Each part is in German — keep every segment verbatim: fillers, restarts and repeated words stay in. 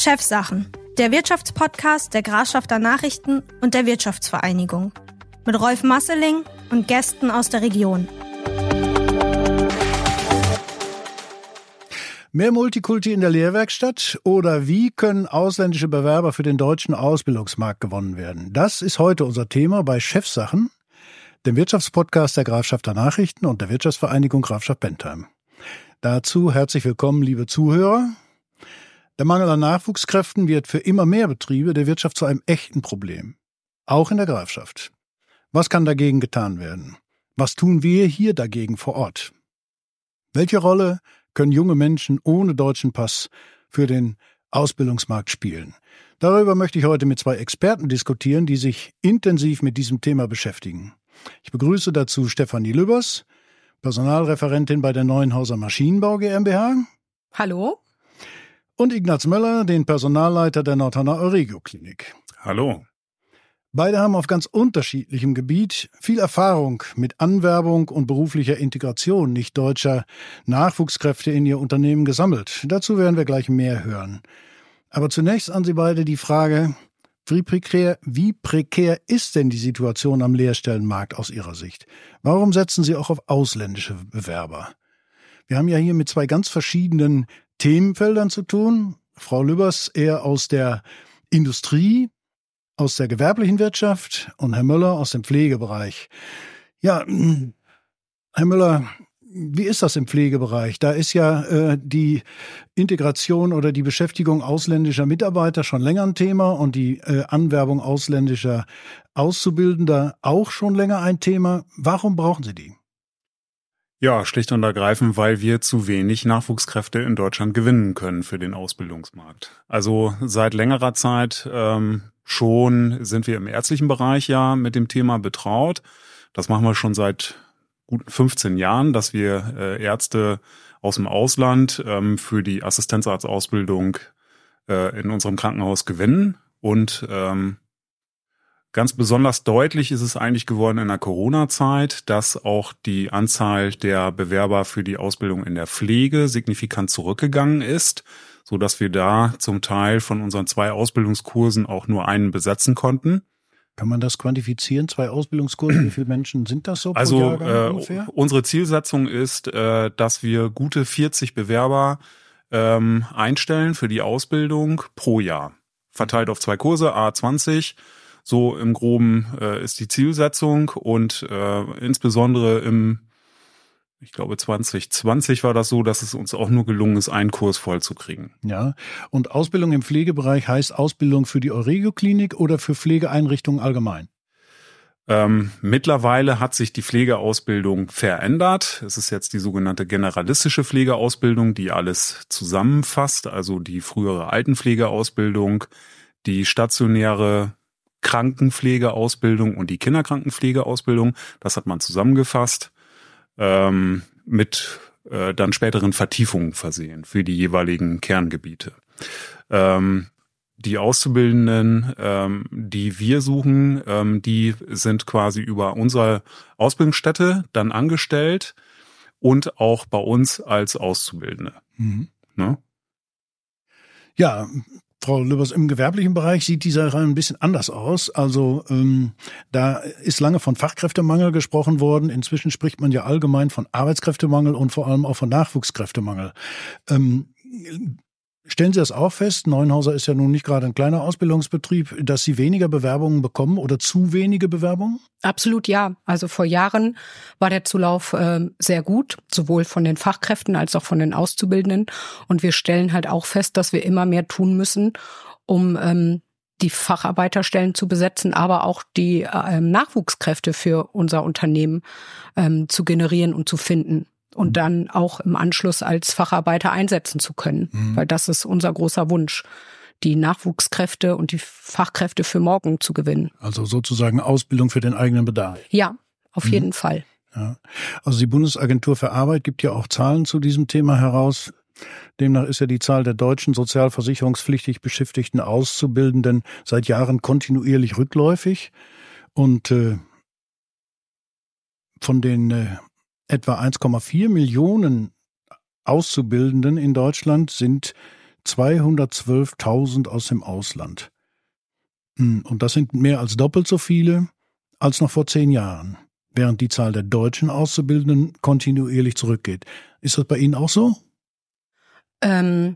Chefsachen, der Wirtschaftspodcast der Grafschafter Nachrichten und der Wirtschaftsvereinigung. Mit Rolf Masseling und Gästen aus der Region. Mehr Multikulti in der Lehrwerkstatt oder wie können ausländische Bewerber für den deutschen Ausbildungsmarkt gewonnen werden? Das ist heute unser Thema bei Chefsachen, dem Wirtschaftspodcast der Grafschafter Nachrichten und der Wirtschaftsvereinigung Grafschaft Bentheim. Dazu herzlich willkommen, liebe Zuhörer. Der Mangel an Nachwuchskräften wird für immer mehr Betriebe der Wirtschaft zu einem echten Problem. Auch in der Grafschaft. Was kann dagegen getan werden? Was tun wir hier dagegen vor Ort? Welche Rolle können junge Menschen ohne deutschen Pass für den Ausbildungsmarkt spielen? Darüber möchte ich heute mit zwei Experten diskutieren, die sich intensiv mit diesem Thema beschäftigen. Ich begrüße dazu Stefanie Lübbers, Personalreferentin bei der Neuenhauser Maschinenbau GmbH. Hallo. Und Ignaz Möller, den Personalleiter der Nordhorner Euregio Klinik. Hallo. Beide haben auf ganz unterschiedlichem Gebiet viel Erfahrung mit Anwerbung und beruflicher Integration nicht-deutscher Nachwuchskräfte in ihr Unternehmen gesammelt. Dazu werden wir gleich mehr hören. Aber zunächst an Sie beide die Frage, wie prekär, wie prekär ist denn die Situation am Lehrstellenmarkt aus Ihrer Sicht? Warum setzen Sie auch auf ausländische Bewerber? Wir haben ja hier mit zwei ganz verschiedenen Themenfeldern zu tun. Frau Lübbers eher aus der Industrie, aus der gewerblichen Wirtschaft und Herr Möller aus dem Pflegebereich. Ja, Herr Möller, wie ist das im Pflegebereich? Da ist ja äh, die Integration oder die Beschäftigung ausländischer Mitarbeiter schon länger ein Thema und die äh, Anwerbung ausländischer Auszubildender auch schon länger ein Thema. Warum brauchen Sie die? Ja, schlicht und ergreifend, weil wir zu wenig Nachwuchskräfte in Deutschland gewinnen können für den Ausbildungsmarkt. Also seit längerer Zeit ähm, schon sind wir im ärztlichen Bereich ja mit dem Thema betraut. Das machen wir schon seit gut fünfzehn Jahren, dass wir äh, Ärzte aus dem Ausland ähm, für die Assistenzarztausbildung äh, in unserem Krankenhaus gewinnen. Und ähm, ganz besonders deutlich ist es eigentlich geworden in der Corona-Zeit, dass auch die Anzahl der Bewerber für die Ausbildung in der Pflege signifikant zurückgegangen ist, so dass wir da zum Teil von unseren zwei Ausbildungskursen auch nur einen besetzen konnten. Kann man das quantifizieren? Zwei Ausbildungskurse, wie viele Menschen sind das so pro also, Jahrgang äh, ungefähr? Unsere Zielsetzung ist, äh, dass wir gute vierzig Bewerber ähm, einstellen für die Ausbildung pro Jahr. Verteilt auf zwei Kurse, a zwanzig. So im Groben äh, ist die Zielsetzung und äh, insbesondere im, ich glaube zwanzig zwanzig war das so, dass es uns auch nur gelungen ist, einen Kurs voll zu kriegen. Ja, und Ausbildung im Pflegebereich heißt Ausbildung für die Euregio Klinik oder für Pflegeeinrichtungen allgemein? Ähm, mittlerweile hat sich die Pflegeausbildung verändert. Es ist jetzt die sogenannte generalistische Pflegeausbildung, die alles zusammenfasst, also die frühere Altenpflegeausbildung, die stationäre Krankenpflegeausbildung und die Kinderkrankenpflegeausbildung. Das hat man zusammengefasst, ähm, mit äh, dann späteren Vertiefungen versehen für die jeweiligen Kerngebiete. Ähm, die Auszubildenden, ähm, die wir suchen, ähm, die sind quasi über unsere Ausbildungsstätte dann angestellt und auch bei uns als Auszubildende. Mhm. Ne? Ja, Frau Lübbers, im gewerblichen Bereich sieht dieser Sache ein bisschen anders aus. Also ähm, da ist lange von Fachkräftemangel gesprochen worden. Inzwischen spricht man ja allgemein von Arbeitskräftemangel und vor allem auch von Nachwuchskräftemangel. Ähm, stellen Sie das auch fest? Neuenhauser ist ja nun nicht gerade ein kleiner Ausbildungsbetrieb, dass Sie weniger Bewerbungen bekommen oder zu wenige Bewerbungen? Absolut ja. Also vor Jahren war der Zulauf äh, sehr gut, sowohl von den Fachkräften als auch von den Auszubildenden. Und wir stellen halt auch fest, dass wir immer mehr tun müssen, um ähm, die Facharbeiterstellen zu besetzen, aber auch die äh, Nachwuchskräfte für unser Unternehmen ähm, zu generieren und zu finden. Und dann auch im Anschluss als Facharbeiter einsetzen zu können. Mhm. Weil das ist unser großer Wunsch, die Nachwuchskräfte und die Fachkräfte für morgen zu gewinnen. Also sozusagen Ausbildung für den eigenen Bedarf. Ja, auf mhm. jeden Fall. Ja. Also die Bundesagentur für Arbeit gibt ja auch Zahlen zu diesem Thema heraus. Demnach ist ja die Zahl der deutschen sozialversicherungspflichtig beschäftigten Auszubildenden seit Jahren kontinuierlich rückläufig. Und äh, von den äh, etwa eins Komma vier Millionen Auszubildenden in Deutschland sind zweihundertzwölftausend aus dem Ausland. Und das sind mehr als doppelt so viele als noch vor zehn Jahren, während die Zahl der deutschen Auszubildenden kontinuierlich zurückgeht. Ist das bei Ihnen auch so? Ähm,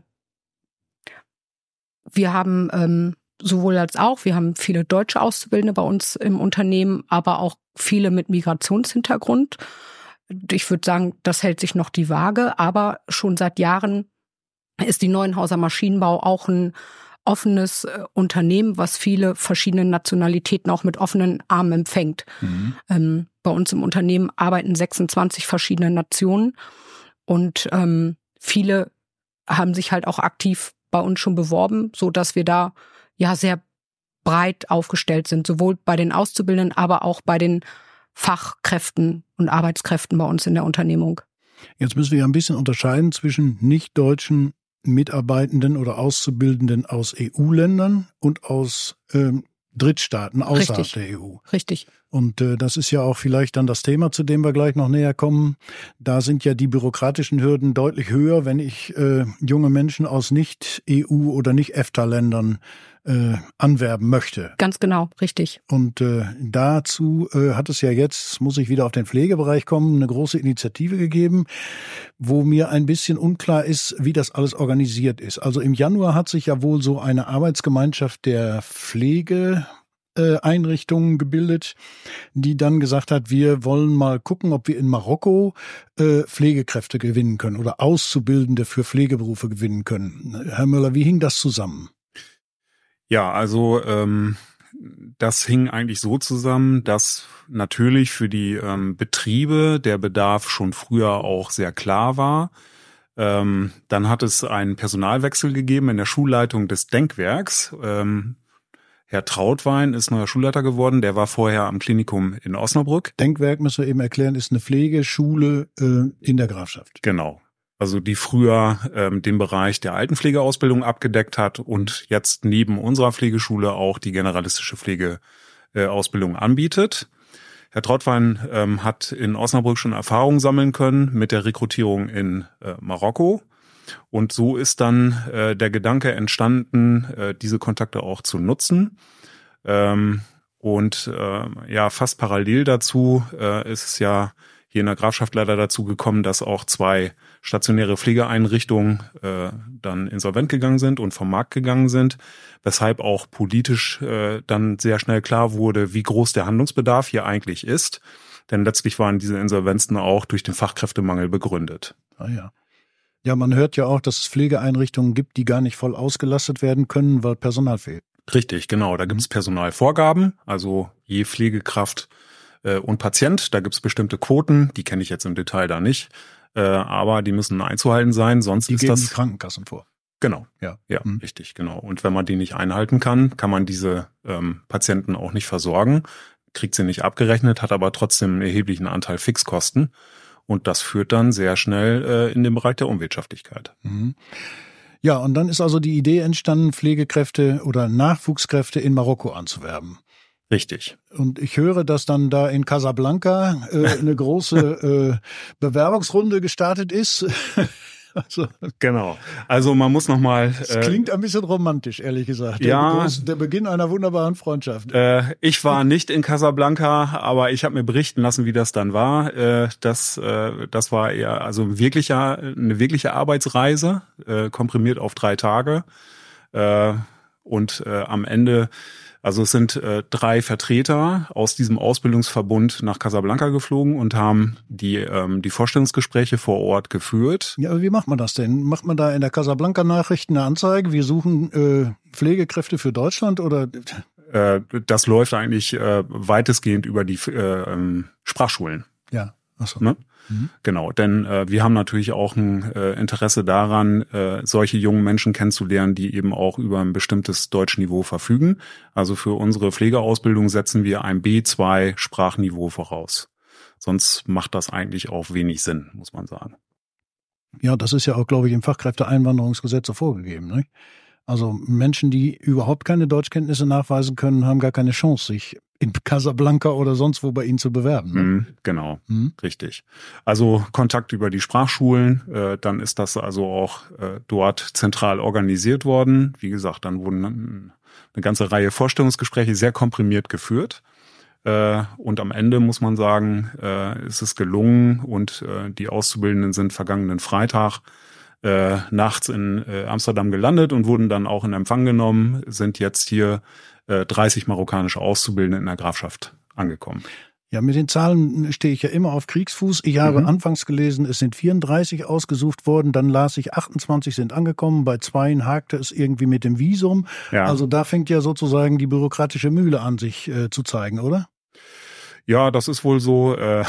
wir haben ähm, sowohl als auch, wir haben viele deutsche Auszubildende bei uns im Unternehmen, aber auch viele mit Migrationshintergrund. Ich würde sagen, das hält sich noch die Waage, aber schon seit Jahren ist die Neuenhauser Maschinenbau auch ein offenes äh, Unternehmen, was viele verschiedene Nationalitäten auch mit offenen Armen empfängt. Mhm. Ähm, bei uns im Unternehmen arbeiten sechsundzwanzig verschiedene Nationen und ähm, viele haben sich halt auch aktiv bei uns schon beworben, so dass wir da ja sehr breit aufgestellt sind, sowohl bei den Auszubildenden, aber auch bei den Fachkräften und Arbeitskräften bei uns in der Unternehmung. Jetzt müssen wir ja ein bisschen unterscheiden zwischen nicht-deutschen Mitarbeitenden oder Auszubildenden aus E U-Ländern und aus ähm, Drittstaaten außerhalb Richtig. der E U. Richtig. Und äh, das ist ja auch vielleicht dann das Thema, zu dem wir gleich noch näher kommen. Da sind ja die bürokratischen Hürden deutlich höher, wenn ich äh, junge Menschen aus Nicht-E U- oder Nicht-EFTA-Ländern äh, anwerben möchte. Ganz genau, richtig. Und äh, dazu äh, hat es ja jetzt, muss ich wieder auf den Pflegebereich kommen, eine große Initiative gegeben, wo mir ein bisschen unklar ist, wie das alles organisiert ist. Also im Januar hat sich ja wohl so eine Arbeitsgemeinschaft der Pflege Einrichtungen gebildet, die dann gesagt hat, wir wollen mal gucken, ob wir in Marokko äh, Pflegekräfte gewinnen können oder Auszubildende für Pflegeberufe gewinnen können. Herr Möller, wie hing das zusammen? Ja, also ähm, das hing eigentlich so zusammen, dass natürlich für die ähm, Betriebe der Bedarf schon früher auch sehr klar war. Ähm, dann hat es einen Personalwechsel gegeben in der Schulleitung des Denkwerks. Ähm, Herr Trautwein ist neuer Schulleiter geworden, der war vorher am Klinikum in Osnabrück. Denkwerk, müssen wir eben erklären, ist eine Pflegeschule äh, in der Grafschaft. Genau. Also die früher ähm, den Bereich der Altenpflegeausbildung abgedeckt hat und jetzt neben unserer Pflegeschule auch die generalistische Pflegeausbildung äh, anbietet. Herr Trautwein ähm, hat in Osnabrück schon Erfahrung sammeln können mit der Rekrutierung in äh, Marokko. Und so ist dann äh, der Gedanke entstanden, äh, diese Kontakte auch zu nutzen. Ähm, und äh, ja, fast parallel dazu äh, ist es ja hier in der Grafschaft leider dazu gekommen, dass auch zwei stationäre Pflegeeinrichtungen äh, dann insolvent gegangen sind und vom Markt gegangen sind, weshalb auch politisch äh, dann sehr schnell klar wurde, wie groß der Handlungsbedarf hier eigentlich ist. Denn letztlich waren diese Insolvenzen auch durch den Fachkräftemangel begründet. Ah ja. Ja, man hört ja auch, dass es Pflegeeinrichtungen gibt, die gar nicht voll ausgelastet werden können, weil Personal fehlt. Richtig, genau. Da gibt es Personalvorgaben, also je Pflegekraft äh, und Patient, da gibt es bestimmte Quoten, die kenne ich jetzt im Detail da nicht, äh, aber die müssen einzuhalten sein, sonst die ist geben das... die Krankenkassen vor. Genau, ja, ja, hm. richtig, genau. Und wenn man die nicht einhalten kann, kann man diese ähm, Patienten auch nicht versorgen, kriegt sie nicht abgerechnet, hat aber trotzdem einen erheblichen Anteil Fixkosten. Und das führt dann sehr schnell äh, in den Bereich der Unwirtschaftlichkeit. Mhm. Ja, und dann ist also die Idee entstanden, Pflegekräfte oder Nachwuchskräfte in Marokko anzuwerben. Richtig. Und ich höre, dass dann da in Casablanca äh, eine große äh, Bewerbungsrunde gestartet ist. Also, genau. Also man muss noch mal. Das äh, klingt ein bisschen romantisch, ehrlich gesagt. Der, ja. Groß, der Beginn einer wunderbaren Freundschaft. Äh, ich war nicht in Casablanca, aber ich habe mir berichten lassen, wie das dann war. Äh, das, äh, das war eher also wirklicher, eine wirkliche Arbeitsreise, äh, komprimiert auf drei Tage. Äh, und äh, am Ende, also es sind äh, drei Vertreter aus diesem Ausbildungsverbund nach Casablanca geflogen und haben die ähm, die Vorstellungsgespräche vor Ort geführt. Ja, aber wie macht man das denn? Macht man da in der Casablanca-Nachrichten eine Anzeige? Wir suchen äh, Pflegekräfte für Deutschland oder? Äh, das läuft eigentlich äh, weitestgehend über die äh, ähm, Sprachschulen. Ja, ach so. Ne? Mhm. Genau, denn äh, wir haben natürlich auch ein äh, Interesse daran, äh, solche jungen Menschen kennenzulernen, die eben auch über ein bestimmtes Deutschniveau verfügen. Also für unsere Pflegeausbildung setzen wir ein B zwei Sprachniveau voraus. Sonst macht das eigentlich auch wenig Sinn, muss man sagen. Ja, das ist ja auch, glaube ich, im Fachkräfteeinwanderungsgesetz so vorgegeben, ne? Also Menschen, die überhaupt keine Deutschkenntnisse nachweisen können, haben gar keine Chance, sich in Casablanca oder sonst wo bei Ihnen zu bewerben. Ne? Mhm, genau, mhm. richtig. Also Kontakt über die Sprachschulen, äh, dann ist das also auch äh, dort zentral organisiert worden. Wie gesagt, dann wurden eine ganze Reihe Vorstellungsgespräche sehr komprimiert geführt. Äh, und am Ende muss man sagen, äh, ist es gelungen und äh, die Auszubildenden sind vergangenen Freitag äh, nachts in äh, Amsterdam gelandet und wurden dann auch in Empfang genommen, sind jetzt hier dreißig marokkanische Auszubildende in der Grafschaft angekommen. Ja, mit den Zahlen stehe ich ja immer auf Kriegsfuß. Ich habe mhm. anfangs gelesen, es sind vierunddreißig ausgesucht worden, dann las ich, achtundzwanzig sind angekommen, bei zweien hakte es irgendwie mit dem Visum. Ja. Also da fängt ja sozusagen die bürokratische Mühle an, sich äh, zu zeigen, oder? Ja, das ist wohl so. Äh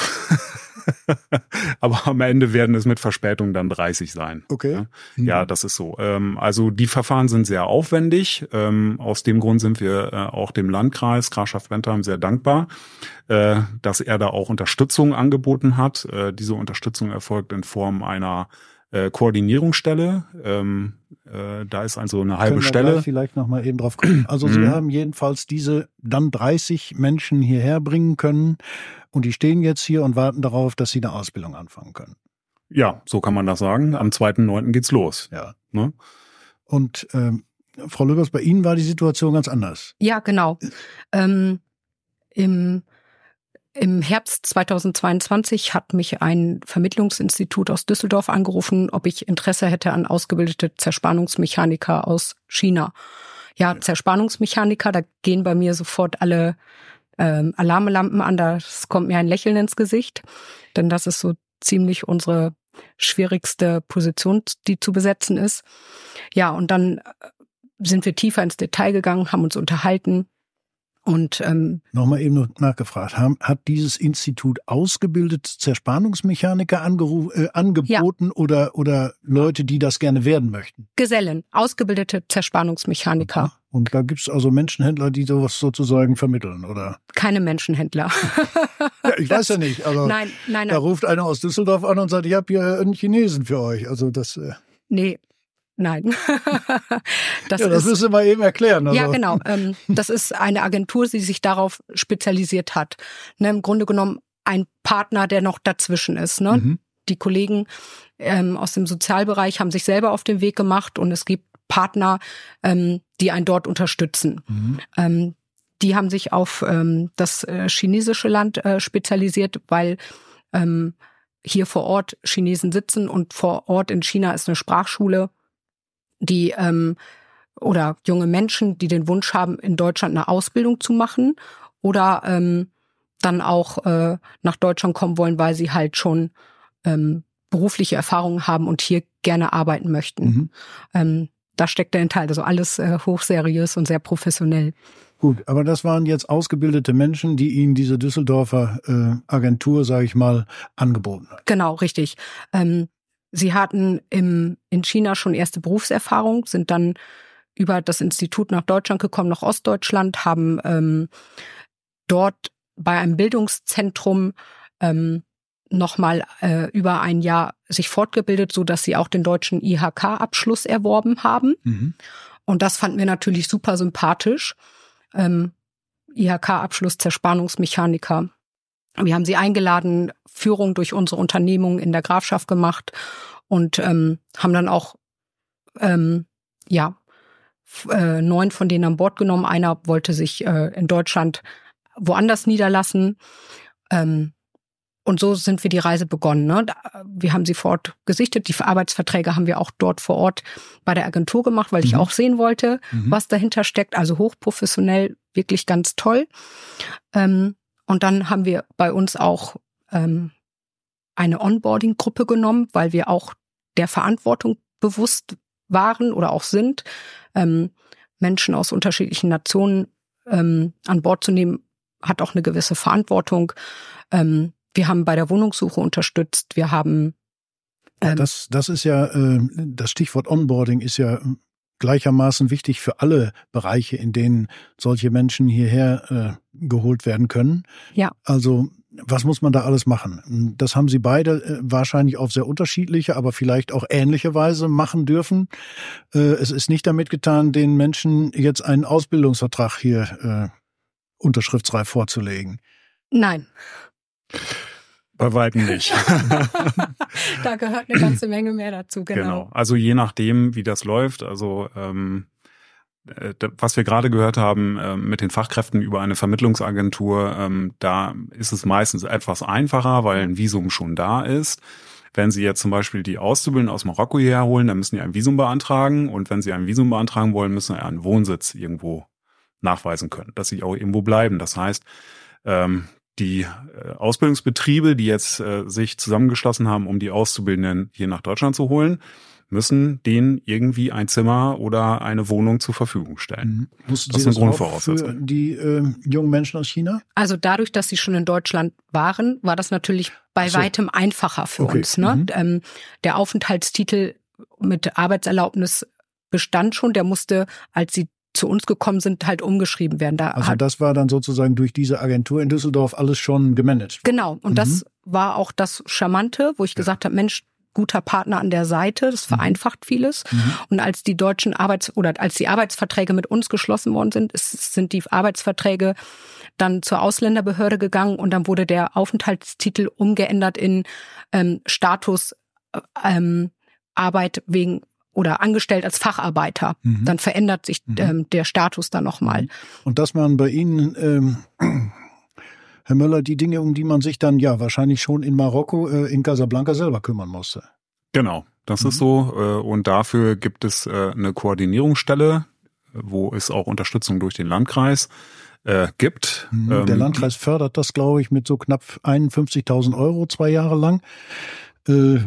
Aber am Ende werden es mit Verspätung dann dreißig sein. Okay. Ja, mhm. ja, das ist so. Ähm, also die Verfahren sind sehr aufwendig. Ähm, aus dem Grund sind wir äh, auch dem Landkreis Grafschaft Bentheim sehr dankbar, äh, dass er da auch Unterstützung angeboten hat. Äh, diese Unterstützung erfolgt in Form einer äh, Koordinierungsstelle. Ähm, äh, da ist also eine halbe Können wir Stelle. Gleich vielleicht noch mal eben drauf gucken. Also Sie haben jedenfalls diese dann dreißig Menschen hierher bringen können. Und die stehen jetzt hier und warten darauf, dass sie eine Ausbildung anfangen können. Ja, so kann man das sagen. Am zweiten neunten geht's los. Ja. Ne? Und ähm, Frau Löbers, bei Ihnen war die Situation ganz anders. Ja, genau. Ähm, im, Im Herbst zweitausendzweiundzwanzig hat mich ein Vermittlungsinstitut aus Düsseldorf angerufen, ob ich Interesse hätte an ausgebildete Zerspannungsmechaniker aus China. Ja, ja. Zerspannungsmechaniker, da gehen bei mir sofort alle Ähm, Alarmlampen an, das kommt mir ein Lächeln ins Gesicht, denn das ist so ziemlich unsere schwierigste Position, die zu besetzen ist. Ja, und dann sind wir tiefer ins Detail gegangen, haben uns unterhalten und ähm, nochmal eben noch nachgefragt, haben, hat dieses Institut ausgebildete Zerspannungsmechaniker angeru- äh, angeboten ja. oder oder Leute, die das gerne werden möchten? Gesellen, ausgebildete Zerspannungsmechaniker. Okay. Und da gibt's also Menschenhändler, die sowas sozusagen vermitteln, oder? Keine Menschenhändler. Ja, ich weiß ja nicht. Also nein, nein, nein. Da ruft einer aus Düsseldorf an und sagt, ich habe hier einen Chinesen für euch. Also das. Äh nee. Nein. das ja, das ist, müssen wir mal eben erklären. Also. Ja, genau. Ähm, das ist eine Agentur, die sich darauf spezialisiert hat. Ne, im Grunde genommen ein Partner, der noch dazwischen ist. Ne? Mhm. Die Kollegen ähm, aus dem Sozialbereich haben sich selber auf den Weg gemacht und es gibt Partner, ähm, die einen dort unterstützen. Mhm. Ähm, die haben sich auf ähm, das äh, chinesische Land äh, spezialisiert, weil ähm, hier vor Ort Chinesen sitzen und vor Ort in China ist eine Sprachschule, die ähm, oder junge Menschen, die den Wunsch haben, in Deutschland eine Ausbildung zu machen oder ähm, dann auch äh, nach Deutschland kommen wollen, weil sie halt schon ähm, berufliche Erfahrungen haben und hier gerne arbeiten möchten. Mhm. Ähm, da steckt der Teil, also alles äh, hochseriös und sehr professionell. Gut, aber das waren jetzt ausgebildete Menschen, die Ihnen diese Düsseldorfer äh, Agentur, sage ich mal, angeboten hat. Genau, richtig. Ähm, Sie hatten im, in China schon erste Berufserfahrung, sind dann über das Institut nach Deutschland gekommen, nach Ostdeutschland, haben ähm, dort bei einem Bildungszentrum ähm, nochmal äh, über ein Jahr sich fortgebildet, so dass sie auch den deutschen I H K-Abschluss erworben haben. Mhm. Und das fanden wir natürlich super sympathisch. Ähm, I H K-Abschluss, Zerspannungsmechaniker. Wir haben sie eingeladen, Führung durch unsere Unternehmung in der Grafschaft gemacht und ähm, haben dann auch ähm, ja f- äh, neun von denen an Bord genommen. Einer wollte sich äh, in Deutschland woanders niederlassen. Ähm, und so sind wir die Reise begonnen. Ne? Wir haben sie vor Ort gesichtet. Die Arbeitsverträge haben wir auch dort vor Ort bei der Agentur gemacht, weil ich mhm. auch sehen wollte, mhm. was dahinter steckt. Also hochprofessionell, wirklich ganz toll. Ähm, Und dann haben wir bei uns auch ähm, eine Onboarding-Gruppe genommen, weil wir auch der Verantwortung bewusst waren oder auch sind, ähm, Menschen aus unterschiedlichen Nationen ähm, an Bord zu nehmen, hat auch eine gewisse Verantwortung. Ähm, wir haben bei der Wohnungssuche unterstützt. Wir haben ähm, das, das ist ja äh, das Stichwort Onboarding ist ja gleichermaßen wichtig für alle Bereiche, in denen solche Menschen hierher äh, geholt werden können. Ja. Also was muss man da alles machen? Das haben Sie beide äh, wahrscheinlich auf sehr unterschiedliche, aber vielleicht auch ähnliche Weise machen dürfen. Äh, es ist nicht damit getan, den Menschen jetzt einen Ausbildungsvertrag hier äh, unterschriftsreif vorzulegen. Nein. Bei weitem nicht. Da gehört eine ganze Menge mehr dazu, genau. Genau. Also je nachdem, wie das läuft, also ähm, was wir gerade gehört haben äh, mit den Fachkräften über eine Vermittlungsagentur, ähm, da ist es meistens etwas einfacher, weil ein Visum schon da ist. Wenn Sie jetzt zum Beispiel die Auszubildenden aus Marokko hierher holen, dann müssen die ein Visum beantragen. Und wenn Sie ein Visum beantragen wollen, müssen Sie einen Wohnsitz irgendwo nachweisen können, dass Sie auch irgendwo bleiben. Das heißt, ähm, die äh, Ausbildungsbetriebe, die jetzt äh, sich zusammengeschlossen haben, um die Auszubildenden hier nach Deutschland zu holen, müssen denen irgendwie ein Zimmer oder eine Wohnung zur Verfügung stellen. Mhm. Mussten das Sie ist eine das Grundvoraussetzung. auch für die äh, jungen Menschen aus China? Also dadurch, dass sie schon in Deutschland waren, war das natürlich bei so. weitem einfacher für Okay. uns. Ne? Mhm. Ähm, der Aufenthaltstitel mit Arbeitserlaubnis bestand schon. Der musste, als sie zu uns gekommen sind, halt umgeschrieben werden. Da Also hat, das war dann sozusagen durch diese Agentur in Düsseldorf alles schon gemanagt. genau. Und Mhm. das war auch das Charmante, wo ich Ja. gesagt habe, Mensch, guter Partner an der Seite, das vereinfacht vieles. Mhm. Und als die deutschen Arbeits- oder als die Arbeitsverträge mit uns geschlossen worden sind, ist, sind die Arbeitsverträge dann zur Ausländerbehörde gegangen und dann wurde der Aufenthaltstitel umgeändert in ähm, Status ähm, Arbeit wegen oder angestellt als Facharbeiter. Mhm. Dann verändert sich Mhm. ähm, der Status dann nochmal. Und das waren bei Ihnen, ähm, Herr Möller, die Dinge, um die man sich dann ja wahrscheinlich schon in Marokko, äh, in Casablanca selber kümmern musste. Genau, das Mhm. ist so. äh, Und dafür gibt es äh, eine Koordinierungsstelle, wo es auch Unterstützung durch den Landkreis äh, gibt. Mhm. Der Ähm, Landkreis fördert das, glaube ich, mit so knapp einundfünfzigtausend Euro zwei Jahre lang. Äh,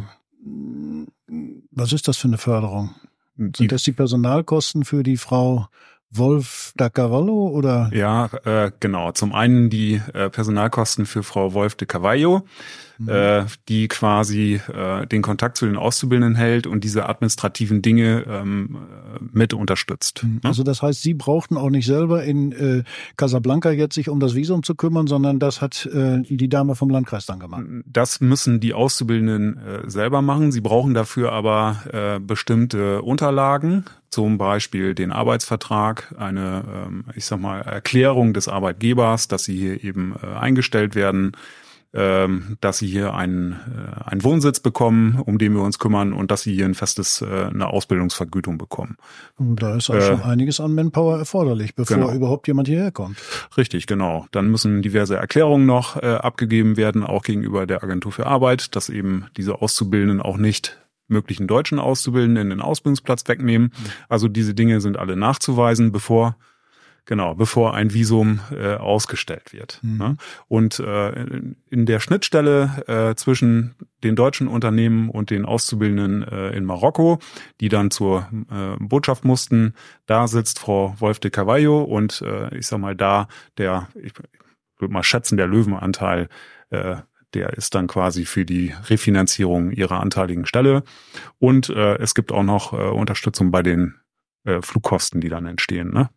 was ist das für eine Förderung? die- Sind das die Personalkosten für die Frau Wolf da Cavallo oder? Ja, äh, genau. Zum einen die äh, Personalkosten für Frau Wolf de Cavallo, Mhm. äh, die quasi äh, den Kontakt zu den Auszubildenden hält und diese administrativen Dinge ähm, äh, mit unterstützt. Mhm. Also das heißt, Sie brauchten auch nicht selber in äh, Casablanca jetzt sich um das Visum zu kümmern, sondern das hat äh, die Dame vom Landkreis dann gemacht. Das müssen die Auszubildenden äh, selber machen. Sie brauchen dafür aber äh, bestimmte Unterlagen, zum Beispiel den Arbeitsvertrag, eine, ähm, ich sag mal, Erklärung des Arbeitgebers, dass sie hier eben äh, eingestellt werden, ähm, dass sie hier einen, äh, einen Wohnsitz bekommen, um den wir uns kümmern, und dass sie hier ein festes, äh, eine Ausbildungsvergütung bekommen. Und da ist auch Äh, schon einiges an Manpower erforderlich, bevor genau. überhaupt jemand hierher kommt. Richtig, genau. Dann müssen diverse Erklärungen noch äh, abgegeben werden, auch gegenüber der Agentur für Arbeit, dass eben diese Auszubildenden auch nicht möglichen deutschen Auszubildenden den Ausbildungsplatz wegnehmen. Also diese Dinge sind alle nachzuweisen, bevor genau, bevor ein Visum äh, ausgestellt wird. Mhm. Ne? Und äh, in der Schnittstelle äh, zwischen den deutschen Unternehmen und den Auszubildenden äh, in Marokko, die dann zur äh, Botschaft mussten, da sitzt Frau Wolf de Cavallo und äh, ich sag mal da der, ich würde mal schätzen, der Löwenanteil, äh, der ist dann quasi für die Refinanzierung ihrer anteiligen Stelle. Und äh, es gibt auch noch äh, Unterstützung bei den äh, Flugkosten, die dann entstehen. Ne?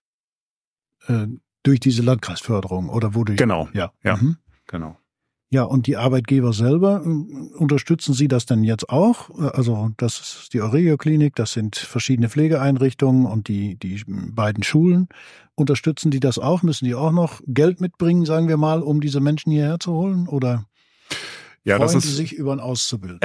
Äh, durch diese Landkreisförderung oder wodurch? Genau, Ja. ja, Mhm. genau. Ja, und die Arbeitgeber selber, äh, unterstützen Sie das denn jetzt auch? Also das ist die Aurelio-Klinik, das sind verschiedene Pflegeeinrichtungen und die, die beiden Schulen. Unterstützen die das auch? Müssen die auch noch Geld mitbringen, sagen wir mal, um diese Menschen hierher zu holen? Oder Ja, freuen das ist die sich über ein Auszubilden?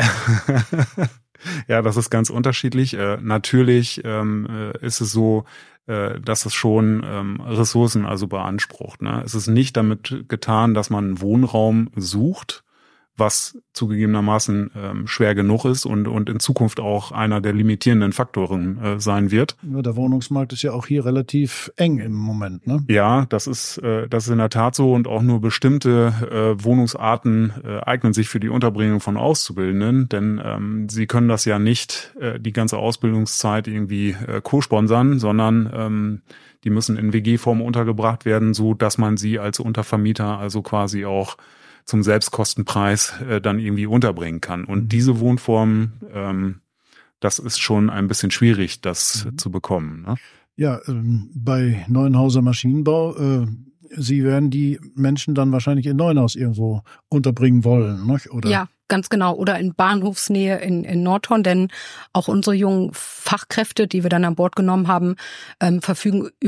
Ja, das ist ganz unterschiedlich. Äh, natürlich ähm, äh, ist es so, äh, dass es schon ähm, Ressourcen also beansprucht. Ne? Es ist nicht damit getan, dass man einen Wohnraum sucht, was zugegebenermaßen ähm, schwer genug ist und und in Zukunft auch einer der limitierenden Faktoren äh, sein wird. Ja, der Wohnungsmarkt ist ja auch hier relativ eng im Moment, ne? Ja, das ist äh, das ist in der Tat so, und auch nur bestimmte äh, Wohnungsarten äh, eignen sich für die Unterbringung von Auszubildenden, denn ähm, sie können das ja nicht äh, die ganze Ausbildungszeit irgendwie äh, co-sponsern, sondern ähm, die müssen in W G-Form untergebracht werden, so dass man sie als Untervermieter also quasi auch zum Selbstkostenpreis äh, dann irgendwie unterbringen kann. Und diese Wohnform, ähm, das ist schon ein bisschen schwierig, das mhm. zu bekommen. Ne? Ja, ähm, bei Neuenhauser Maschinenbau, äh, Sie werden die Menschen dann wahrscheinlich in Neuenhaus irgendwo unterbringen wollen, ne? Oder? Ja, ganz genau. Oder in Bahnhofsnähe in, in Nordhorn, denn auch unsere jungen Fachkräfte, die wir dann an Bord genommen haben, ähm, verfügen über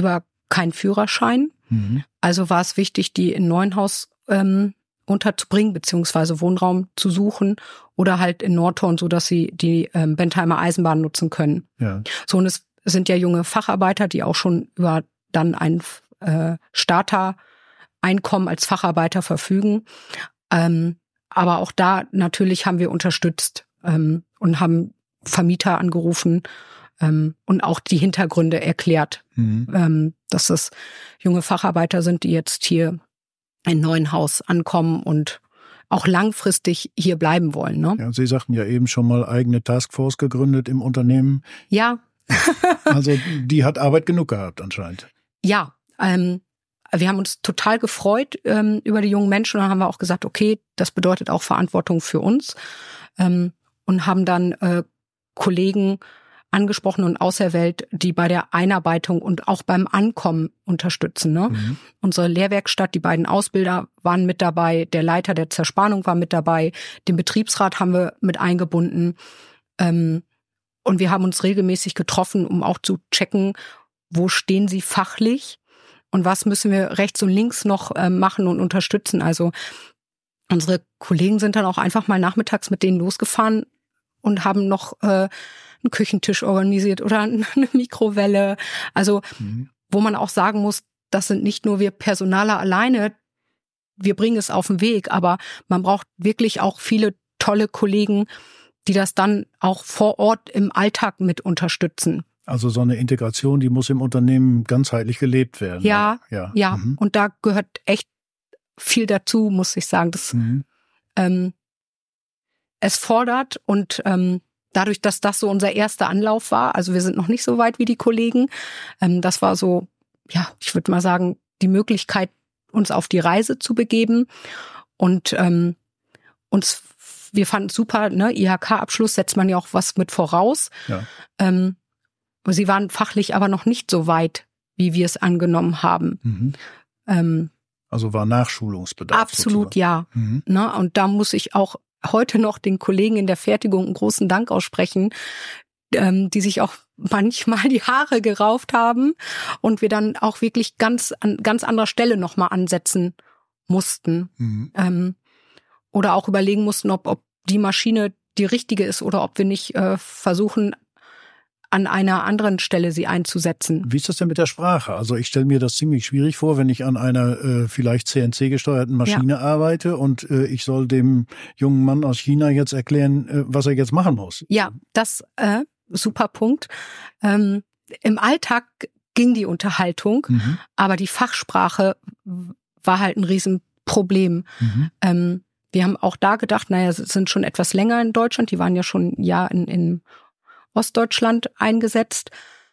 keinen Führerschein. Mhm. Also war es wichtig, die in Neuenhaus ähm, unterzubringen, beziehungsweise Wohnraum zu suchen oder halt in Nordhorn, so dass sie die ähm, Bentheimer Eisenbahn nutzen können. Ja. So, und es sind ja junge Facharbeiter, die auch schon über dann ein äh, Starter-Einkommen als Facharbeiter verfügen. Ähm, aber auch da natürlich haben wir unterstützt ähm, und haben Vermieter angerufen ähm, und auch die Hintergründe erklärt, mhm. ähm, dass es junge Facharbeiter sind, die jetzt hier in Neuenhaus ankommen und auch langfristig hier bleiben wollen. Ne? Ja, Sie sagten ja eben schon mal eigene Taskforce gegründet im Unternehmen. Ja. Also die hat Arbeit genug gehabt anscheinend. Ja, ähm, wir haben uns total gefreut ähm, über die jungen Menschen und dann haben wir auch gesagt, okay, das bedeutet auch Verantwortung für uns ähm, und haben dann äh, Kollegen angesprochen und auserwählt, die bei der Einarbeitung und auch beim Ankommen unterstützen. Ne? Mhm. Unsere Lehrwerkstatt, die beiden Ausbilder waren mit dabei, der Leiter der Zerspannung war mit dabei, den Betriebsrat haben wir mit eingebunden ähm, und wir haben uns regelmäßig getroffen, um auch zu checken, wo stehen sie fachlich und was müssen wir rechts und links noch äh, machen und unterstützen. Also unsere Kollegen sind dann auch einfach mal nachmittags mit denen losgefahren und haben noch äh, einen Küchentisch organisiert oder eine Mikrowelle. Also mhm. wo man auch sagen muss, das sind nicht nur wir Personaler alleine, wir bringen es auf den Weg, aber man braucht wirklich auch viele tolle Kollegen, die das dann auch vor Ort im Alltag mit unterstützen. Also so eine Integration, die muss im Unternehmen ganzheitlich gelebt werden. Ja, ja, ja. Mhm. Und da gehört echt viel dazu, muss ich sagen. Das, mhm. ähm, es fordert und ähm, dadurch, dass das so unser erster Anlauf war, also wir sind noch nicht so weit wie die Kollegen, ähm, das war so, ja, ich würde mal sagen, die Möglichkeit, uns auf die Reise zu begeben und ähm, uns, wir fanden es super, ne, I H K-Abschluss setzt man ja auch was mit voraus. Ja. Ähm, sie waren fachlich aber noch nicht so weit, wie wir es angenommen haben. Mhm. Ähm, also war Nachschulungsbedarf. Absolut, sozusagen. Ja. Mhm. Ne, und da muss ich auch heute noch den Kollegen in der Fertigung einen großen Dank aussprechen, ähm, die sich auch manchmal die Haare gerauft haben und wir dann auch wirklich ganz an ganz anderer Stelle nochmal ansetzen mussten. Mhm. Ähm, oder auch überlegen mussten, ob, ob die Maschine die richtige ist oder ob wir nicht äh, versuchen, an einer anderen Stelle sie einzusetzen. Wie ist das denn mit der Sprache? Also ich stelle mir das ziemlich schwierig vor, wenn ich an einer äh, vielleicht C N C-gesteuerten Maschine ja. arbeite und äh, ich soll dem jungen Mann aus China jetzt erklären, äh, was er jetzt machen muss. Ja, das äh, super Punkt. Ähm, im Alltag ging die Unterhaltung, mhm. aber die Fachsprache war halt ein Riesenproblem. Mhm. Ähm, wir haben auch da gedacht, naja, sie sind schon etwas länger in Deutschland, die waren ja schon ein Jahr in, in Ostdeutschland eingesetzt.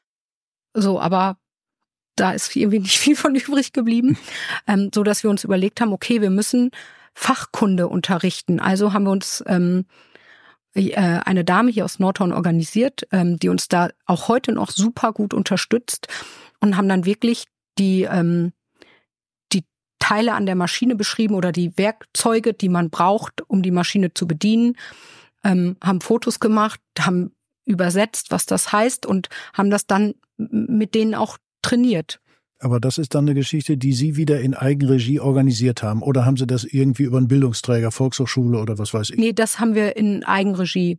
So, aber da ist irgendwie nicht viel von übrig geblieben, ähm, so dass wir uns überlegt haben, okay, wir müssen Fachkunde unterrichten. Also haben wir uns ähm, äh, eine Dame hier aus Nordhorn organisiert, ähm, die uns da auch heute noch super gut unterstützt und haben dann wirklich die ähm, die Teile an der Maschine beschrieben oder die Werkzeuge, die man braucht, um die Maschine zu bedienen, ähm, haben Fotos gemacht, haben übersetzt, was das heißt und haben das dann mit denen auch trainiert. Aber das ist dann eine Geschichte, die Sie wieder in Eigenregie organisiert haben oder haben Sie das irgendwie über einen Bildungsträger, Volkshochschule oder was weiß ich? Nee, das haben wir in Eigenregie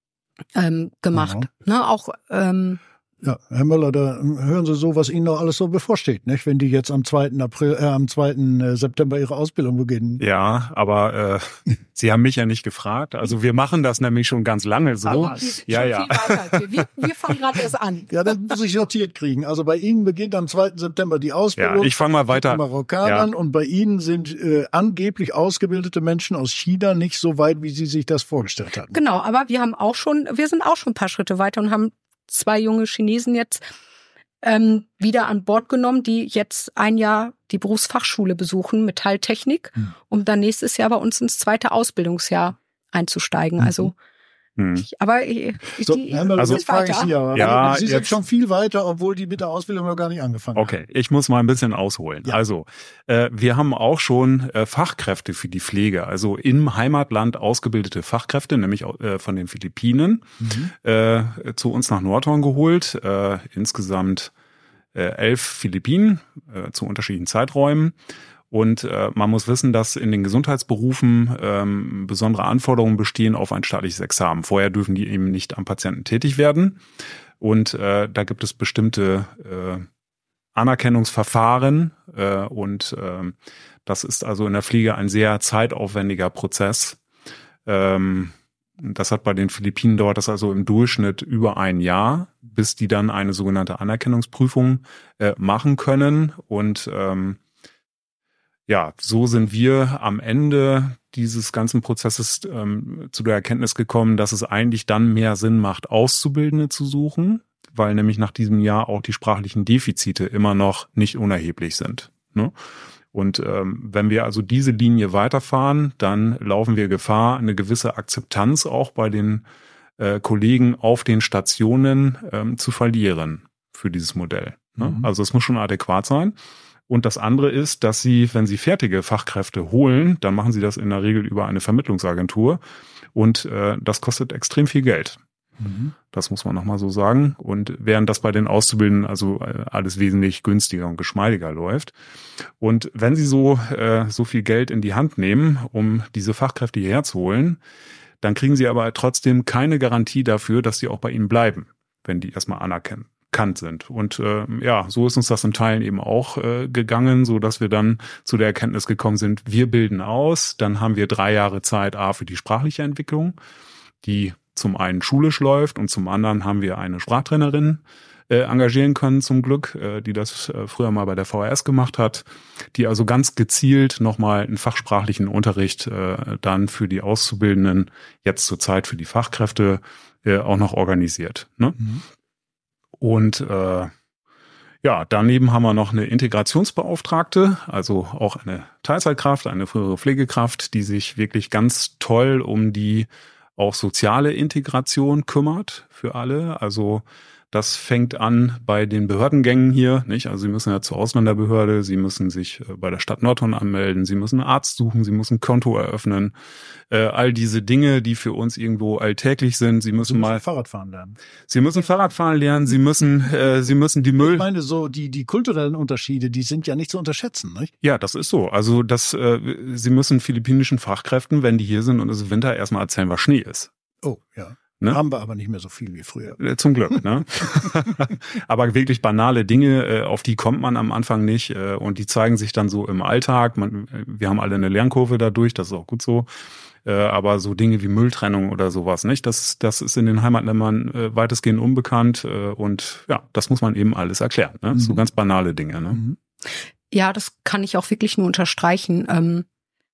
ähm, gemacht. Ne, auch ähm, Ja, Herr Möller, da hören Sie so, was Ihnen noch alles so bevorsteht, nicht? Wenn die jetzt am zweiten April, äh, am zweiten September ihre Ausbildung beginnen. Ja, aber äh, Sie haben mich ja nicht gefragt. Also wir machen das nämlich schon ganz lange so. Aber ja, ja. Wir, wir fangen gerade erst an. Ja, dann muss ich sortiert kriegen. Also bei Ihnen beginnt am zweiten September die Ausbildung. Ja, ich fange mal weiter. Mit Marokkanern ja. Und bei Ihnen sind äh, angeblich ausgebildete Menschen aus China nicht so weit, wie Sie sich das vorgestellt hatten. Genau, aber wir haben auch schon, wir sind auch schon ein paar Schritte weiter und haben zwei junge Chinesen jetzt ähm, wieder an Bord genommen, die jetzt ein Jahr die Berufsfachschule besuchen, Metalltechnik, hm. um dann nächstes Jahr bei uns ins zweite Ausbildungsjahr einzusteigen. Mhm. Also, hm. ich, aber ich, so, die, Herr Möller, also jetzt frage ich Sie aber. Ja, Sie sind jetzt schon viel weiter, obwohl die mit der Ausbildung noch gar nicht angefangen okay, haben. Okay, ich muss mal ein bisschen ausholen. Ja. Also, äh, wir haben auch schon äh, Fachkräfte für die Pflege, also im Heimatland ausgebildete Fachkräfte, nämlich äh, von den Philippinen, mhm. äh, zu uns nach Nordhorn geholt. Äh, insgesamt äh, elf Philippinen äh, zu unterschiedlichen Zeiträumen. Und äh, man muss wissen, dass in den Gesundheitsberufen ähm, besondere Anforderungen bestehen auf ein staatliches Examen. Vorher dürfen die eben nicht am Patienten tätig werden. Und äh, da gibt es bestimmte äh, Anerkennungsverfahren. Äh, und äh, das ist also in der Pflege ein sehr zeitaufwendiger Prozess. Ähm, das hat bei den Philippinen dauert das also im Durchschnitt über ein Jahr, bis die dann eine sogenannte Anerkennungsprüfung äh, machen können. Und ähm, ja, so sind wir am Ende dieses ganzen Prozesses ähm, zu der Erkenntnis gekommen, dass es eigentlich dann mehr Sinn macht, Auszubildende zu suchen, weil nämlich nach diesem Jahr auch die sprachlichen Defizite immer noch nicht unerheblich sind. Ne? Und ähm, wenn wir also diese Linie weiterfahren, dann laufen wir Gefahr, eine gewisse Akzeptanz auch bei den äh, Kollegen auf den Stationen ähm, zu verlieren für dieses Modell. Ne? Mhm. Also es muss schon adäquat sein. Und das andere ist, dass sie, wenn sie fertige Fachkräfte holen, dann machen sie das in der Regel über eine Vermittlungsagentur. Und äh, das kostet extrem viel Geld. Mhm. Das muss man nochmal so sagen. Und während das bei den Auszubildenden also äh, alles wesentlich günstiger und geschmeidiger läuft. Und wenn sie so äh, so viel Geld in die Hand nehmen, um diese Fachkräfte hierher zu holen, dann kriegen sie aber trotzdem keine Garantie dafür, dass sie auch bei ihnen bleiben, wenn die erstmal anerkennen. Bekannt sind. Und äh, ja, so ist uns das in Teilen eben auch äh, gegangen, so dass wir dann zu der Erkenntnis gekommen sind, wir bilden aus, dann haben wir drei Jahre Zeit A für die sprachliche Entwicklung, die zum einen schulisch läuft und zum anderen haben wir eine Sprachtrainerin äh, engagieren können zum Glück, äh, die das äh, früher mal bei der V H S gemacht hat, die also ganz gezielt nochmal einen fachsprachlichen Unterricht äh, dann für die Auszubildenden, jetzt zur Zeit für die Fachkräfte äh, auch noch organisiert. Ne? Mhm. Und äh, ja, daneben haben wir noch eine Integrationsbeauftragte, also auch eine Teilzeitkraft, eine frühere Pflegekraft, die sich wirklich ganz toll um die auch soziale Integration kümmert für alle. Also das fängt an bei den Behördengängen hier, nicht? Also Sie müssen ja zur Ausländerbehörde, Sie müssen sich bei der Stadt Nordhorn anmelden, Sie müssen einen Arzt suchen, Sie müssen ein Konto eröffnen. Äh, all diese Dinge, die für uns irgendwo alltäglich sind. Sie müssen, Sie müssen mal Fahrradfahren lernen. Sie müssen Fahrradfahren lernen. Sie müssen, äh, Sie müssen die Müll. Ich meine, so die die kulturellen Unterschiede, die sind ja nicht zu unterschätzen, nicht? Ja, das ist so. Also das, äh, Sie müssen philippinischen Fachkräften, wenn die hier sind und es ist Winter, erstmal erzählen, was Schnee ist. Oh, ja. Ne? Haben wir aber nicht mehr so viel wie früher. Zum Glück, ne? Aber wirklich banale Dinge, auf die kommt man am Anfang nicht und die zeigen sich dann so im Alltag. Man, wir haben alle eine Lernkurve dadurch, das ist auch gut so. Aber so Dinge wie Mülltrennung oder sowas, nicht? Das, das ist in den Heimatländern weitestgehend unbekannt und ja, das muss man eben alles erklären. Ne? Mhm. So ganz banale Dinge. Ne? Ja, das kann ich auch wirklich nur unterstreichen. Ähm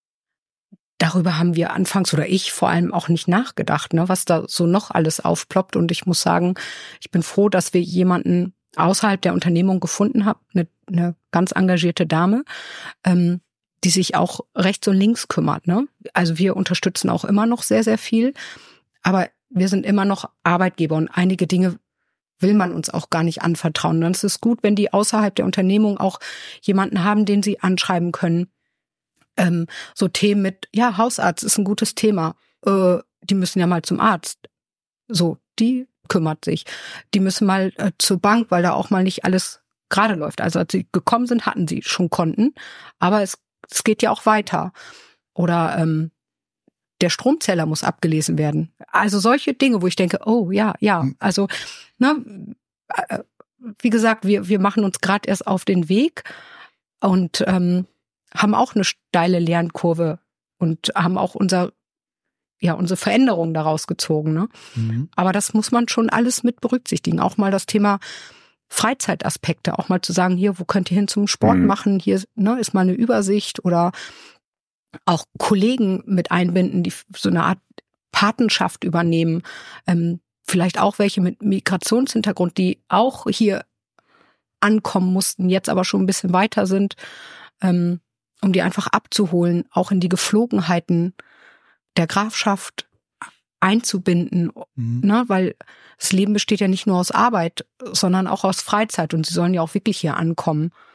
Darüber haben wir anfangs oder ich vor allem auch nicht nachgedacht, ne, was da so noch alles aufploppt. Und ich muss sagen, ich bin froh, dass wir jemanden außerhalb der Unternehmung gefunden haben, eine, eine ganz engagierte Dame, ähm, die sich auch rechts und links kümmert. Ne? Also wir unterstützen auch immer noch sehr, sehr viel, aber wir sind immer noch Arbeitgeber und einige Dinge will man uns auch gar nicht anvertrauen. Dann ist es gut, wenn die außerhalb der Unternehmung auch jemanden haben, den sie anschreiben können. Ähm, so Themen mit, ja, Hausarzt ist ein gutes Thema. Äh, die müssen ja mal zum Arzt. So, die kümmert sich. Die müssen mal äh, zur Bank, weil da auch mal nicht alles gerade läuft. Also als sie gekommen sind, hatten sie schon Konten. Aber es, es geht ja auch weiter. Oder ähm, der Stromzähler muss abgelesen werden. Also solche Dinge, wo ich denke, oh ja, ja. Also, ne, äh, wie gesagt, wir, wir machen uns gerade erst auf den Weg und ähm, haben auch eine steile Lernkurve und haben auch unser, ja, unsere Veränderungen daraus gezogen, ne? Mhm. Aber das muss man schon alles mit berücksichtigen. Auch mal das Thema Freizeitaspekte, auch mal zu sagen, hier, wo könnt ihr hin zum Sport mhm. machen? Hier, ne, ist mal eine Übersicht oder auch Kollegen mit einbinden, die so eine Art Patenschaft übernehmen. Ähm, vielleicht auch welche mit Migrationshintergrund, die auch hier ankommen mussten, jetzt aber schon ein bisschen weiter sind. Ähm, um die einfach abzuholen, auch in die Geflogenheiten der Grafschaft einzubinden, mhm. ne, weil das Leben besteht ja nicht nur aus Arbeit, sondern auch aus Freizeit und sie sollen ja auch wirklich hier ankommen.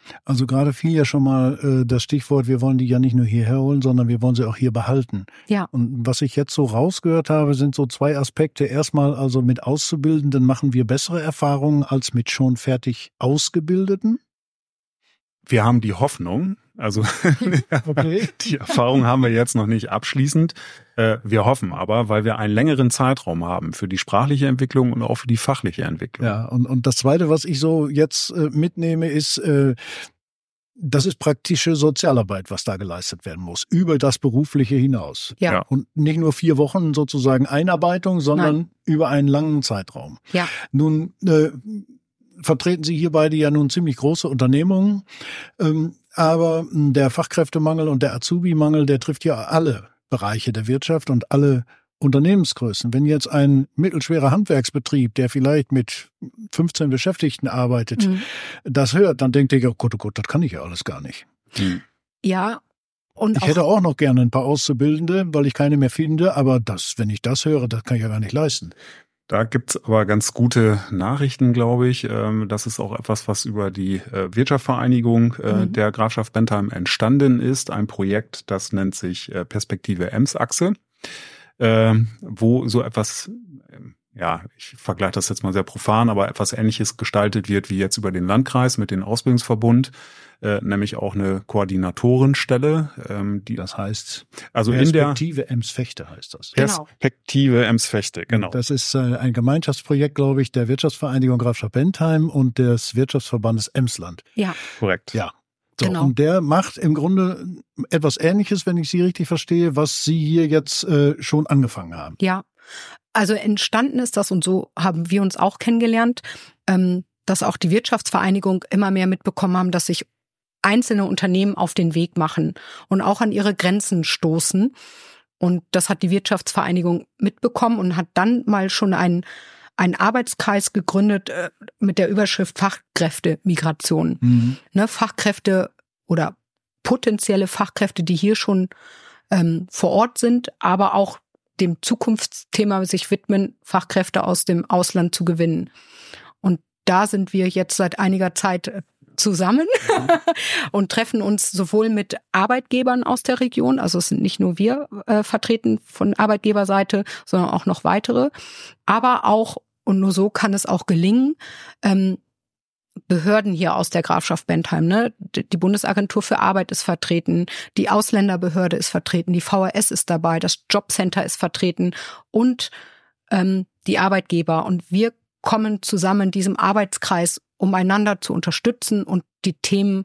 Also gerade fiel ja schon mal äh, das Stichwort, wir wollen die ja nicht nur hierher holen, sondern wir wollen sie auch hier behalten. Ja. Und was ich jetzt so rausgehört habe, sind so zwei Aspekte. Erstmal also mit Auszubildenden machen wir bessere Erfahrungen als mit schon fertig Ausgebildeten. Wir haben die Hoffnung, also okay. Die Erfahrung haben wir jetzt noch nicht abschließend. Äh, wir hoffen aber, weil wir einen längeren Zeitraum haben für die sprachliche Entwicklung und auch für die fachliche Entwicklung. Ja, und, und das Zweite, was ich so jetzt äh, mitnehme, ist, äh, das ist praktische Sozialarbeit, was da geleistet werden muss, über das Berufliche hinaus. Ja. Ja. Und nicht nur vier Wochen sozusagen Einarbeitung, sondern Nein. über einen langen Zeitraum. Ja. Nun äh, vertreten Sie hier beide ja nun ziemlich große Unternehmungen, ähm, aber der Fachkräftemangel und der Azubi-Mangel, der trifft ja alle Bereiche der Wirtschaft und alle Unternehmensgrößen. Wenn jetzt ein mittelschwerer Handwerksbetrieb, der vielleicht mit fünfzehn Beschäftigten arbeitet, Mhm. das hört, dann denkt er, oh Gott, oh Gott, das kann ich ja alles gar nicht. Hm. Ja. Und Ich auch, hätte auch noch gerne ein paar Auszubildende, weil ich keine mehr finde, aber das, wenn ich das höre, das kann ich ja gar nicht leisten. Da gibt's aber ganz gute Nachrichten, glaube ich. Das ist auch etwas, was über die Wirtschaftsvereinigung Mhm. der Grafschaft Bentheim entstanden ist. Ein Projekt, das nennt sich Perspektive Ems-Achse, wo so etwas, ja, ich vergleiche das jetzt mal sehr profan, aber etwas Ähnliches gestaltet wird wie jetzt über den Landkreis mit dem Ausbildungsverbund, nämlich auch eine Koordinatorenstelle, die Das heißt, also in der Perspektive Emsfechte heißt das. Genau. Perspektive Emsfechte, genau. Das ist äh, ein Gemeinschaftsprojekt, glaube ich, der Wirtschaftsvereinigung Grafschaft Bentheim und des Wirtschaftsverbandes Emsland. ja, Korrekt. Ja. So, Genau. Und der macht im Grunde etwas Ähnliches, wenn ich Sie richtig verstehe, was Sie hier jetzt äh, schon angefangen haben. ja. Also entstanden ist das, und so haben wir uns auch kennengelernt, ähm, dass auch die Wirtschaftsvereinigung immer mehr mitbekommen haben, dass sich einzelne Unternehmen auf den Weg machen und auch an ihre Grenzen stoßen. Und das hat die Wirtschaftsvereinigung mitbekommen und hat dann mal schon einen, einen Arbeitskreis gegründet äh, mit der Überschrift Fachkräftemigration. Mhm. Ne, Fachkräfte oder potenzielle Fachkräfte, die hier schon ähm, vor Ort sind, aber auch dem Zukunftsthema sich widmen, Fachkräfte aus dem Ausland zu gewinnen. Und da sind wir jetzt seit einiger Zeit zusammen und treffen uns sowohl mit Arbeitgebern aus der Region, also es sind nicht nur wir äh, vertreten von Arbeitgeberseite, sondern auch noch weitere, aber auch, und nur so kann es auch gelingen, ähm, Behörden hier aus der Grafschaft Bentheim, ne? Die Bundesagentur für Arbeit ist vertreten, die Ausländerbehörde ist vertreten, die V H S ist dabei, das Jobcenter ist vertreten und ähm, die Arbeitgeber. Und wir kommen zusammen in diesem Arbeitskreis, um einander zu unterstützen und die Themen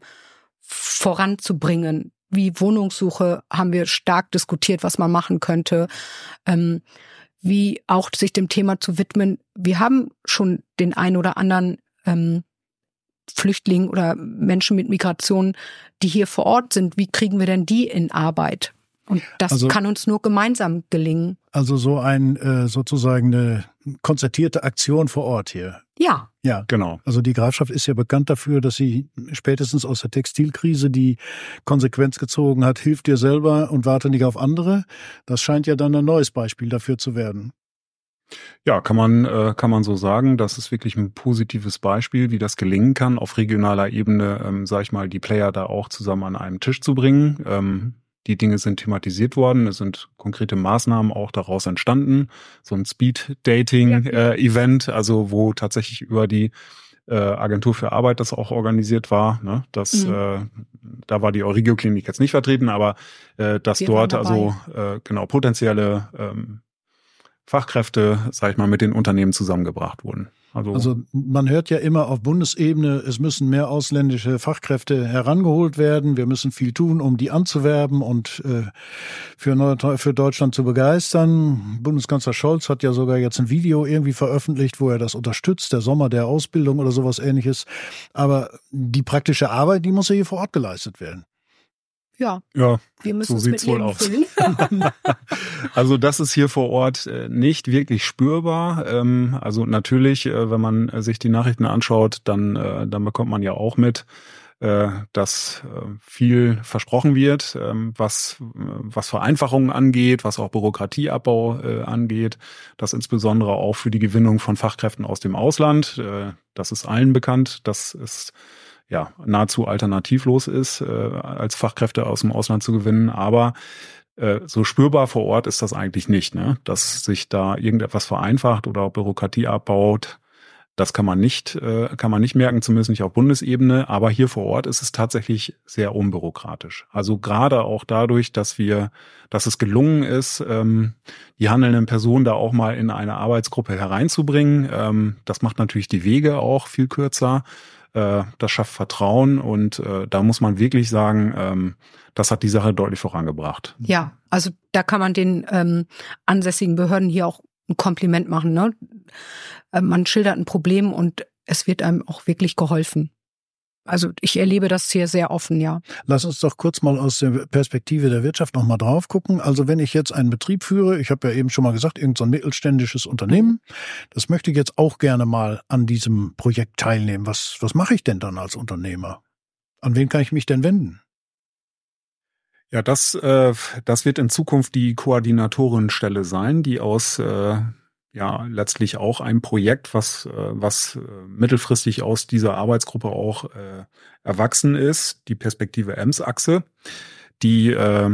voranzubringen. Wie Wohnungssuche haben wir stark diskutiert, was man machen könnte. Ähm, wie auch sich dem Thema zu widmen. Wir haben schon den ein oder anderen ähm, Flüchtlinge oder Menschen mit Migration, die hier vor Ort sind. Wie kriegen wir denn die in Arbeit? Und das Also- kann uns nur gemeinsam gelingen. Also so ein äh, sozusagen eine konzertierte Aktion vor Ort hier. Ja, Ja. Genau. Also die Grafschaft ist ja bekannt dafür, dass sie spätestens aus der Textilkrise die Konsequenz gezogen hat, hilf dir selber und warte nicht auf andere. Das scheint ja dann ein neues Beispiel dafür zu werden. Ja, kann man äh, kann man so sagen. Das ist wirklich ein positives Beispiel, wie das gelingen kann, auf regionaler Ebene, ähm, sag ich mal, die Player da auch zusammen an einem Tisch zu bringen. Ähm, die Dinge sind thematisiert worden, es sind konkrete Maßnahmen auch daraus entstanden. So ein Speed-Dating-Event, äh, also wo tatsächlich über die äh, Agentur für Arbeit das auch organisiert war. Ne? Das, Mhm. äh, da war die Eurigio-Klinik jetzt nicht vertreten, aber äh, dass Wir dort waren also äh, genau potenzielle ähm, Fachkräfte, sag ich mal, mit den Unternehmen zusammengebracht wurden. Also, Also man hört ja immer auf Bundesebene, es müssen mehr ausländische Fachkräfte herangeholt werden. Wir müssen viel tun, um die anzuwerben und äh, für, Neu- für Deutschland zu begeistern. Bundeskanzler Scholz hat ja sogar jetzt ein Video irgendwie veröffentlicht, wo er das unterstützt, der Sommer der Ausbildung oder sowas Ähnliches. Aber die praktische Arbeit, die muss ja hier vor Ort geleistet werden. ja, ja, wir müssen so es sieht's mit wohl Leben aus. füllen. Also das ist hier vor Ort äh, nicht wirklich spürbar. Ähm, also natürlich, äh, wenn man äh, sich die Nachrichten anschaut, dann, äh, dann bekommt man ja auch mit, äh, dass äh, viel versprochen wird, ähm, was, äh, was Vereinfachungen angeht, was auch Bürokratieabbau äh, angeht. Das insbesondere auch für die Gewinnung von Fachkräften aus dem Ausland. Äh, das ist allen bekannt. Das ist ja nahezu alternativlos ist, äh, als Fachkräfte aus dem Ausland zu gewinnen. Aber äh, so spürbar vor Ort ist das eigentlich nicht, ne? Dass sich da irgendetwas vereinfacht oder Bürokratie abbaut. Das kann man nicht, äh, kann man nicht merken, zumindest nicht auf Bundesebene. Aber hier vor Ort ist es tatsächlich sehr unbürokratisch. Also gerade auch dadurch, dass wir, dass es gelungen ist, ähm, die handelnden Personen da auch mal in eine Arbeitsgruppe hereinzubringen. Ähm, das macht natürlich die Wege auch viel kürzer. Äh, das schafft Vertrauen und äh, da muss man wirklich sagen, ähm, das hat die Sache deutlich vorangebracht. Ja, also da kann man den ähm, ansässigen Behörden hier auch ein Kompliment machen, ne? Man schildert ein Problem und es wird einem auch wirklich geholfen. Also ich erlebe das hier sehr offen, ja. Lass uns doch kurz mal aus der Perspektive der Wirtschaft nochmal drauf gucken. Also wenn ich jetzt einen Betrieb führe, ich habe ja eben schon mal gesagt, irgend so ein mittelständisches Unternehmen, das möchte ich jetzt auch gerne mal an diesem Projekt teilnehmen. Was, was mache ich denn dann als Unternehmer? An wen kann ich mich denn wenden? Ja, das, äh, das wird in Zukunft die Koordinatorenstelle sein, die aus äh, ja letztlich auch ein Projekt, was äh, was äh, mittelfristig aus dieser Arbeitsgruppe auch äh, erwachsen ist, die Perspektive Ems-Achse, die äh,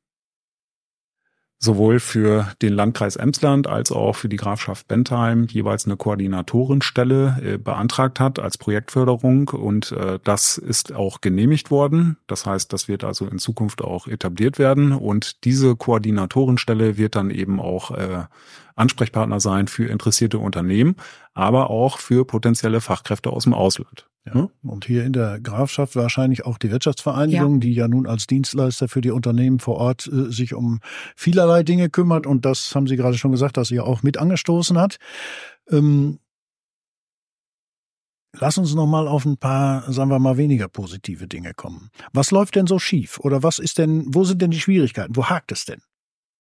sowohl für den Landkreis Emsland als auch für die Grafschaft Bentheim jeweils eine Koordinatorenstelle äh, beantragt hat als Projektförderung und äh, das ist auch genehmigt worden. Das heißt, das wird also in Zukunft auch etabliert werden und diese Koordinatorenstelle wird dann eben auch äh, Ansprechpartner sein für interessierte Unternehmen, aber auch für potenzielle Fachkräfte aus dem Ausland. Ja. Und hier in der Grafschaft wahrscheinlich auch die Wirtschaftsvereinigung, ja. die ja nun als Dienstleister für die Unternehmen vor Ort äh, sich um vielerlei Dinge kümmert. Und das haben Sie gerade schon gesagt, dass sie ja auch mit angestoßen hat. Ähm, lass uns noch mal auf ein paar, sagen wir mal, weniger positive Dinge kommen. Was läuft denn so schief? Oder was ist denn, wo sind denn die Schwierigkeiten? Wo hakt es denn?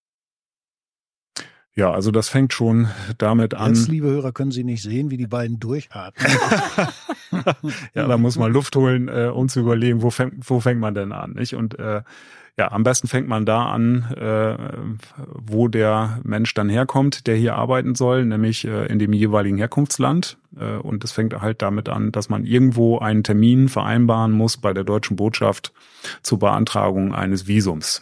Ja, also das fängt schon damit an. Jetzt, liebe Hörer, können Sie nicht sehen, wie die beiden durchatmen. Ja, da muss man Luft holen, äh, um zu überlegen, wo fängt, wo fängt man denn an, nicht? Und äh, ja, am besten fängt man da an, äh, wo der Mensch dann herkommt, der hier arbeiten soll, nämlich äh, in dem jeweiligen Herkunftsland. Äh, und es fängt halt damit an, dass man irgendwo einen Termin vereinbaren muss bei der deutschen Botschaft zur Beantragung eines Visums.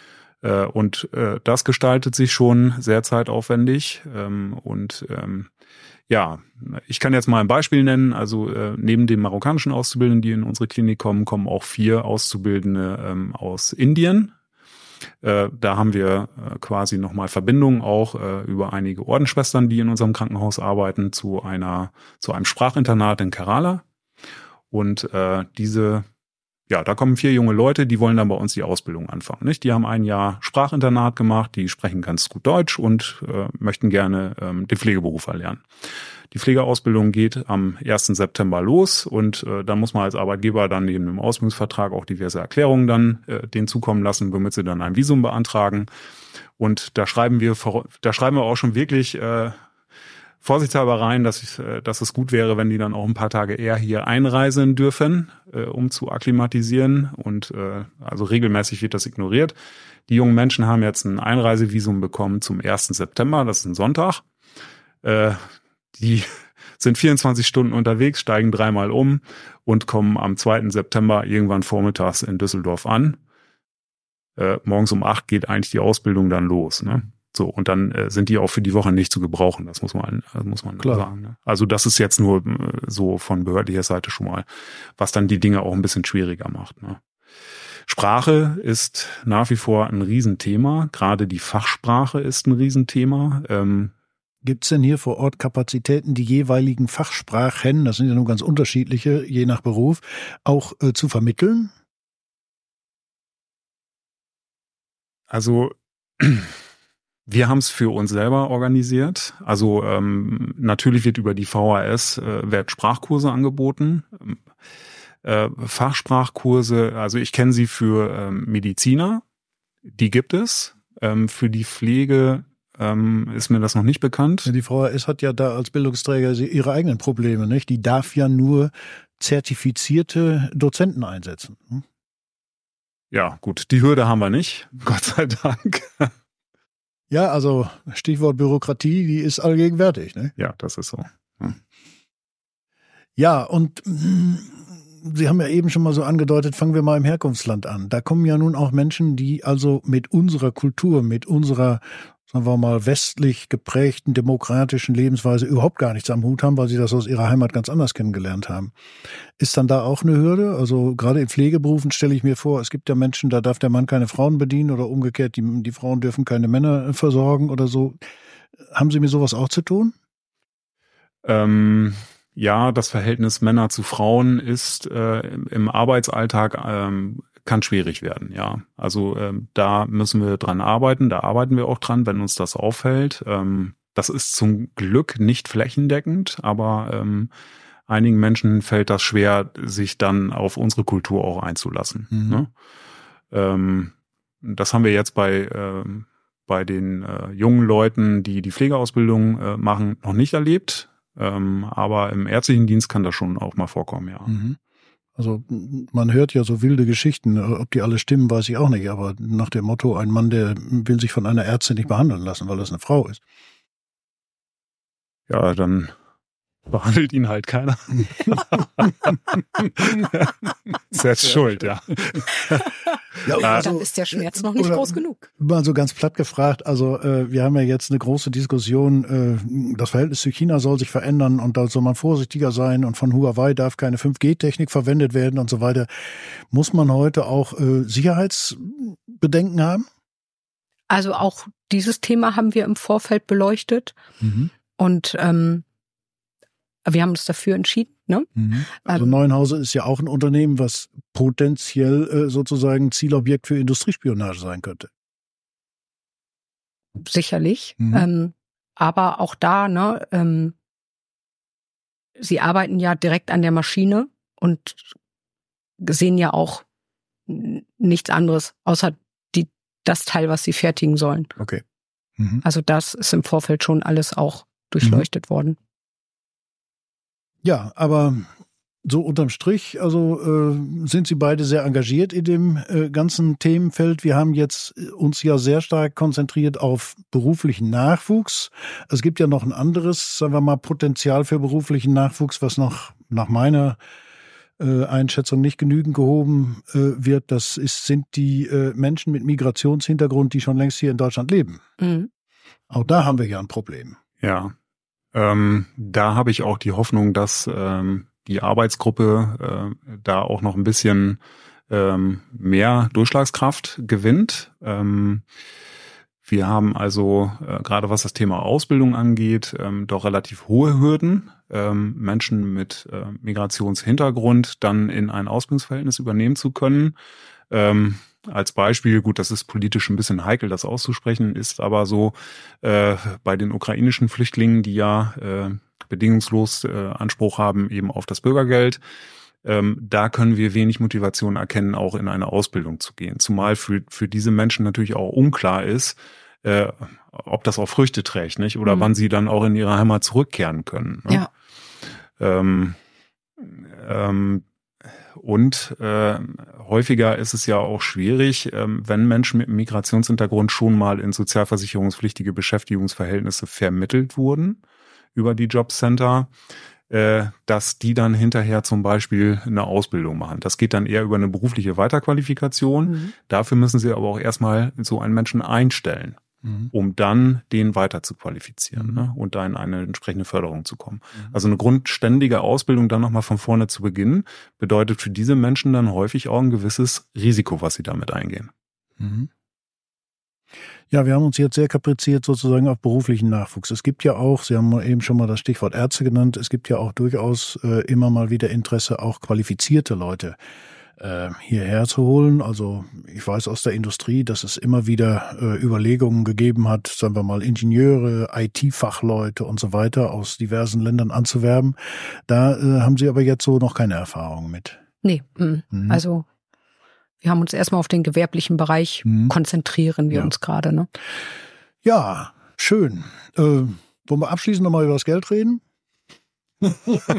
Und äh, das gestaltet sich schon sehr zeitaufwendig. Ähm, und ähm, ja, ich kann jetzt mal ein Beispiel nennen. Also äh, neben den marokkanischen Auszubildenden, die in unsere Klinik kommen, kommen auch vier Auszubildende ähm, aus Indien. Äh, da haben wir äh, quasi nochmal Verbindungen auch äh, über einige Ordensschwestern, die in unserem Krankenhaus arbeiten, zu einer zu einem Sprachinternat in Kerala. Und äh, diese Ja, da kommen vier junge Leute, die wollen dann bei uns die Ausbildung anfangen. Nicht? Die haben ein Jahr Sprachinternat gemacht, die sprechen ganz gut Deutsch und äh, möchten gerne ähm, den Pflegeberuf erlernen. Die Pflegeausbildung geht am ersten September los und äh, da muss man als Arbeitgeber dann neben dem Ausbildungsvertrag auch diverse Erklärungen dann äh, denen zukommen lassen, womit sie dann ein Visum beantragen. Und da schreiben wir, da schreiben wir auch schon wirklich äh, vorsichtshalber rein, dass, ich, dass es gut wäre, wenn die dann auch ein paar Tage eher hier einreisen dürfen, äh, um zu akklimatisieren. Und äh, also regelmäßig wird das ignoriert. Die jungen Menschen haben jetzt ein Einreisevisum bekommen zum ersten September, das ist ein Sonntag. Äh, die sind vierundzwanzig Stunden unterwegs, steigen dreimal um und kommen am zweiten September irgendwann vormittags in Düsseldorf an. Äh, morgens um acht geht eigentlich die Ausbildung dann los, ne? So, und dann äh, sind die auch für die Woche nicht zu gebrauchen, das muss man, das muss man Klar. sagen. Ne? Also das ist jetzt nur äh, so von behördlicher Seite schon mal, was dann die Dinge auch ein bisschen schwieriger macht. Ne? Sprache ist nach wie vor ein Riesenthema, gerade die Fachsprache ist ein Riesenthema. Ähm, Gibt es denn hier vor Ort Kapazitäten, die jeweiligen Fachsprachen, das sind ja nun ganz unterschiedliche, je nach Beruf, auch äh, zu vermitteln? Also wir haben es für uns selber organisiert. Also ähm, natürlich wird über die V H S äh, werden Sprachkurse angeboten. Äh, Fachsprachkurse, also ich kenne sie für ähm, Mediziner, die gibt es. Ähm, für die Pflege ähm, ist mir das noch nicht bekannt. Ja, die V H S hat ja da als Bildungsträger ihre eigenen Probleme, nicht? Die darf ja nur zertifizierte Dozenten einsetzen. Hm? Ja, gut, die Hürde haben wir nicht, Gott sei Dank. Ja, also Stichwort Bürokratie, die ist allgegenwärtig, ne? Ja, das ist so. Hm. Ja, und mh, Sie haben ja eben schon mal so angedeutet, fangen wir mal im Herkunftsland an. Da kommen ja nun auch Menschen, die also mit unserer Kultur, mit unserer, sagen wir mal, westlich geprägten demokratischen Lebensweise überhaupt gar nichts am Hut haben, weil sie das aus ihrer Heimat ganz anders kennengelernt haben. Ist dann da auch eine Hürde? Also gerade in Pflegeberufen stelle ich mir vor, es gibt ja Menschen, da darf der Mann keine Frauen bedienen oder umgekehrt, die, die Frauen dürfen keine Männer versorgen oder so. Haben Sie mit sowas auch zu tun? Ähm, ja, das Verhältnis Männer zu Frauen ist äh, im Arbeitsalltag ähm, kann schwierig werden, ja. Also ähm, da müssen wir dran arbeiten, da arbeiten wir auch dran, wenn uns das auffällt. Ähm, das ist zum Glück nicht flächendeckend, aber ähm, einigen Menschen fällt das schwer, sich dann auf unsere Kultur auch einzulassen. Mhm. Ne? Ähm, das haben wir jetzt bei ähm, bei den äh, jungen Leuten, die die Pflegeausbildung äh, machen, noch nicht erlebt. Ähm, aber im ärztlichen Dienst kann das schon auch mal vorkommen, ja. Mhm. Also man hört ja so wilde Geschichten, ob die alle stimmen, weiß ich auch nicht, aber nach dem Motto, ein Mann, der will sich von einer Ärztin nicht behandeln lassen, weil das eine Frau ist. Ja, dann behandelt ihn halt keiner. Selbst schuld, ja. Ja, also, dann ist der Schmerz noch nicht groß genug. Mal so ganz platt gefragt, also äh, wir haben ja jetzt eine große Diskussion, äh, das Verhältnis zu China soll sich verändern und da soll man vorsichtiger sein und von Huawei darf keine fünf G Technik verwendet werden und so weiter. Muss man heute auch äh, Sicherheitsbedenken haben? Also auch dieses Thema haben wir im Vorfeld beleuchtet mhm. und ähm, wir haben uns dafür entschieden. Ne? Mhm. Also Neuenhauser ist ja auch ein Unternehmen, was potenziell äh, sozusagen Zielobjekt für Industriespionage sein könnte. Sicherlich. Mhm. Ähm, aber auch da, ne, ähm, sie arbeiten ja direkt an der Maschine und sehen ja auch nichts anderes, außer die, das Teil, was sie fertigen sollen. Okay. Mhm. Also das ist im Vorfeld schon alles auch durchleuchtet mhm. worden. Ja, aber so unterm Strich, also äh, sind Sie beide sehr engagiert in dem äh, ganzen Themenfeld. Wir haben jetzt uns ja sehr stark konzentriert auf beruflichen Nachwuchs. Es gibt ja noch ein anderes, sagen wir mal, Potenzial für beruflichen Nachwuchs, was noch nach meiner äh, Einschätzung nicht genügend gehoben äh, wird. Das ist, sind die äh, Menschen mit Migrationshintergrund, die schon längst hier in Deutschland leben. Mhm. Auch da haben wir ja ein Problem. Ja. Ähm, da habe ich auch die Hoffnung, dass ähm, die Arbeitsgruppe äh, da auch noch ein bisschen ähm, mehr Durchschlagskraft gewinnt. Ähm, wir haben also, äh, gerade was das Thema Ausbildung angeht, ähm, doch relativ hohe Hürden, ähm, Menschen mit äh, Migrationshintergrund dann in ein Ausbildungsverhältnis übernehmen zu können. Ähm, Als Beispiel, gut, das ist politisch ein bisschen heikel, das auszusprechen, ist aber so äh, bei den ukrainischen Flüchtlingen, die ja äh, bedingungslos äh, Anspruch haben eben auf das Bürgergeld, ähm, da können wir wenig Motivation erkennen, auch in eine Ausbildung zu gehen. Zumal für für diese Menschen natürlich auch unklar ist, äh, ob das auch Früchte trägt, nicht? Oder mhm. wann sie dann auch in ihre Heimat zurückkehren können. Ne? Ja. Ähm, ähm, Und äh, häufiger ist es ja auch schwierig, ähm, wenn Menschen mit Migrationshintergrund schon mal in sozialversicherungspflichtige Beschäftigungsverhältnisse vermittelt wurden über die Jobcenter, äh, dass die dann hinterher zum Beispiel eine Ausbildung machen. Das geht dann eher über eine berufliche Weiterqualifikation. Mhm. Dafür müssen sie aber auch erstmal so einen Menschen einstellen, mhm. um dann den weiter zu qualifizieren, mhm. ne, und da in eine entsprechende Förderung zu kommen. Mhm. Also eine grundständige Ausbildung dann nochmal von vorne zu beginnen, bedeutet für diese Menschen dann häufig auch ein gewisses Risiko, was sie damit eingehen. Mhm. Ja, wir haben uns jetzt sehr kapriziert sozusagen auf beruflichen Nachwuchs. Es gibt ja auch, Sie haben eben schon mal das Stichwort Ärzte genannt, es gibt ja auch durchaus äh, immer mal wieder Interesse, auch qualifizierte Leute äh, hierher zu holen. Also ich weiß aus der Industrie, dass es immer wieder äh, Überlegungen gegeben hat, sagen wir mal Ingenieure, I T-Fachleute und so weiter aus diversen Ländern anzuwerben. Da äh, haben Sie aber jetzt so noch keine Erfahrung mit. Nee, mhm. also wir haben uns erstmal auf den gewerblichen Bereich mhm. konzentrieren wir ja. uns gerade. Ne? Ja, schön. Äh, wollen wir abschließend nochmal über das Geld reden? Ich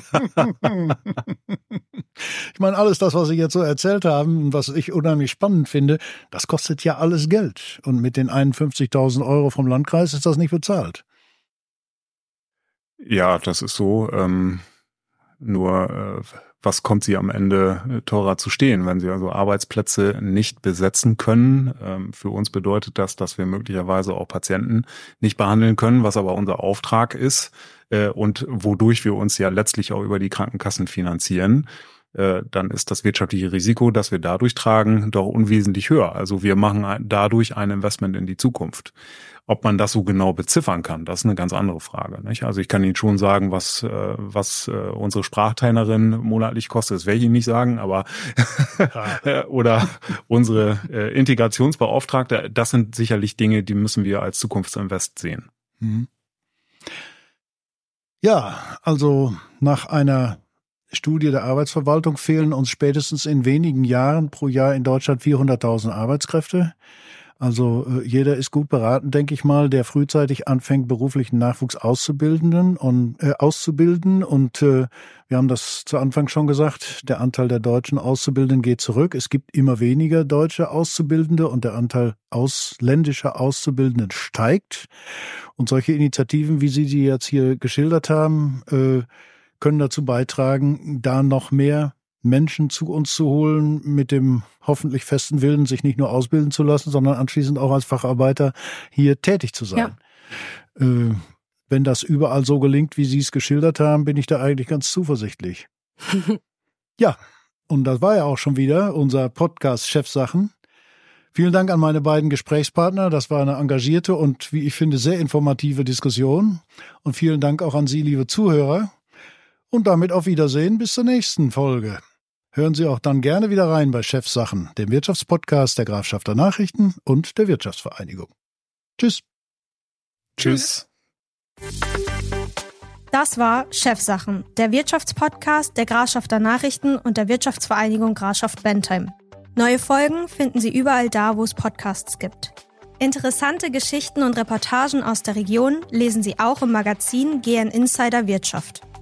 meine, alles das, was Sie jetzt so erzählt haben, was ich unheimlich spannend finde, das kostet ja alles Geld. Und mit den einundfünfzigtausend Euro vom Landkreis ist das nicht bezahlt. Ja, das ist so. Ähm, nur äh, was kommt sie am Ende teurer zu stehen, wenn sie also Arbeitsplätze nicht besetzen können. Ähm, für uns bedeutet das, dass wir möglicherweise auch Patienten nicht behandeln können, was aber unser Auftrag ist äh, und wodurch wir uns ja letztlich auch über die Krankenkassen finanzieren. Äh, dann ist das wirtschaftliche Risiko, das wir dadurch tragen, doch unwesentlich höher. Also wir machen ein, dadurch ein Investment in die Zukunft. Ob man das so genau beziffern kann, das ist eine ganz andere Frage, nicht? Also ich kann Ihnen schon sagen, was äh, was äh, unsere Sprachtrainerin monatlich kostet, das werde ich Ihnen nicht sagen, aber oder unsere äh, Integrationsbeauftragte, das sind sicherlich Dinge, die müssen wir als Zukunftsinvest sehen. Mhm. Ja, also nach einer Studie der Arbeitsverwaltung fehlen uns spätestens in wenigen Jahren pro Jahr in Deutschland vierhunderttausend Arbeitskräfte. Also äh, jeder ist gut beraten, denke ich mal, der frühzeitig anfängt, beruflichen Nachwuchs auszubilden und äh, auszubilden. Und äh, wir haben das zu Anfang schon gesagt, der Anteil der deutschen Auszubildenden geht zurück. Es gibt immer weniger deutsche Auszubildende und der Anteil ausländischer Auszubildenden steigt. Und solche Initiativen, wie Sie die jetzt hier geschildert haben, äh, können dazu beitragen, da noch mehr Menschen zu uns zu holen, mit dem hoffentlich festen Willen, sich nicht nur ausbilden zu lassen, sondern anschließend auch als Facharbeiter hier tätig zu sein. Ja. Äh, wenn das überall so gelingt, wie Sie es geschildert haben, bin ich da eigentlich ganz zuversichtlich. Ja, und das war ja auch schon wieder unser Podcast Chefsachen. Vielen Dank an meine beiden Gesprächspartner. Das war eine engagierte und, wie ich finde, sehr informative Diskussion. Und vielen Dank auch an Sie, liebe Zuhörer. Und damit auf Wiedersehen bis zur nächsten Folge. Hören Sie auch dann gerne wieder rein bei Chefsachen, dem Wirtschaftspodcast der Grafschafter Nachrichten und der Wirtschaftsvereinigung. Tschüss. Tschüss. Das war Chefsachen, der Wirtschaftspodcast der Grafschafter Nachrichten und der Wirtschaftsvereinigung Grafschaft Bentheim. Neue Folgen finden Sie überall da, wo es Podcasts gibt. Interessante Geschichten und Reportagen aus der Region lesen Sie auch im Magazin G N Insider Wirtschaft.